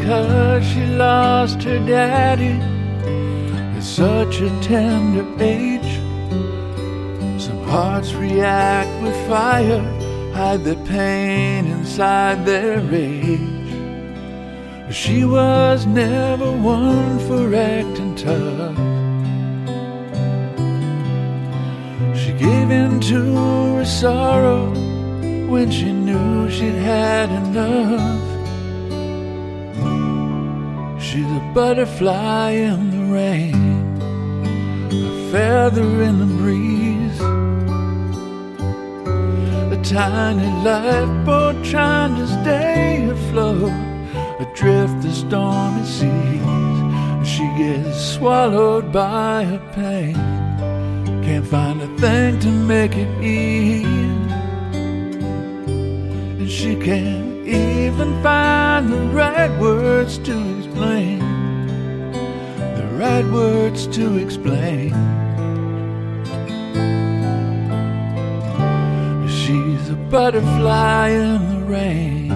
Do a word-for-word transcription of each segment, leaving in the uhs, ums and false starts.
because she lost her daddy at such a tender age. Some hearts react with fire, hide the pain inside their rage. She was never one for acting tough. She gave in to her sorrow when she knew she'd had enough. She's a butterfly in the rain, a feather in the breeze, a tiny lifeboat trying to stay afloat, adrift the stormy seas. She gets swallowed by her pain, can't find a thing to make it ease, and she can't even find the right words to explain, the right words to explain. She's a butterfly in the rain.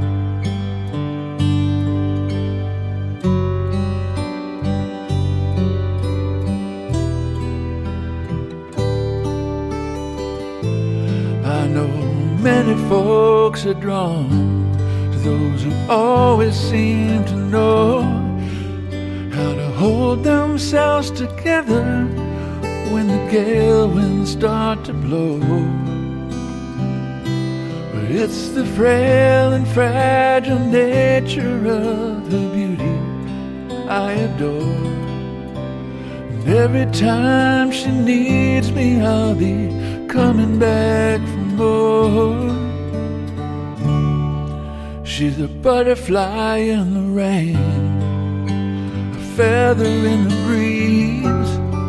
I know many folks are drawn to those who always seem to know how to hold themselves together when the gale winds start to blow. But it's the frail and fragile nature of her beauty I adore, and every time she needs me I'll be coming back for more. She's a butterfly in the rain, a feather in the breeze,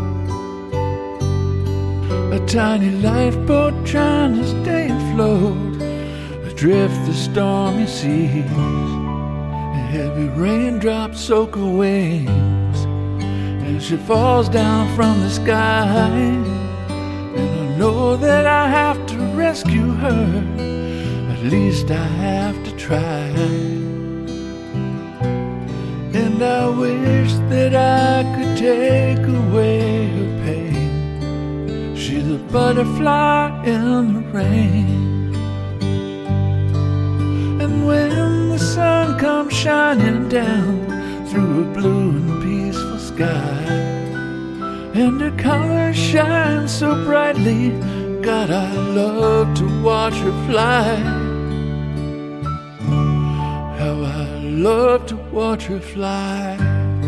a tiny lifeboat trying to stay afloat, adrift the stormy seas. And heavy raindrops soak her wings as she falls down from the sky. And I know that I have to rescue her, at least I have to try. And I wish that I could take away her pain. She's a butterfly in the rain, and when the sun comes shining down through a blue and peaceful sky, and her colors shine so brightly, God, I love to watch her fly. How I love to watch her fly.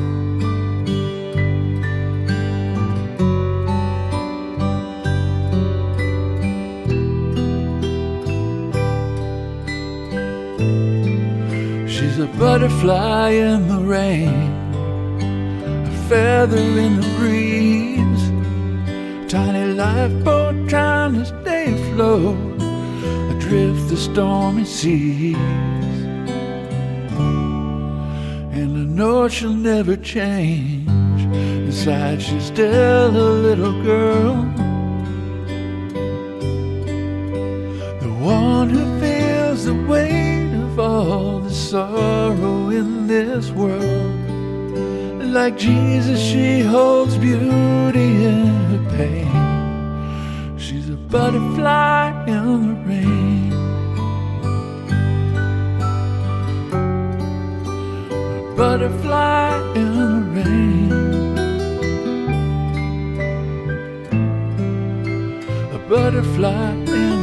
She's a butterfly in the rain, a feather in the breeze, tiny lifeboat trying to stay afloat, adrift the stormy seas. And I know she'll never change, inside she's still a little girl, the one who feels the weight of all the sorrow in this world. Like Jesus, she holds beauty in her pain. She's a butterfly in the rain, a butterfly in the rain, a butterfly in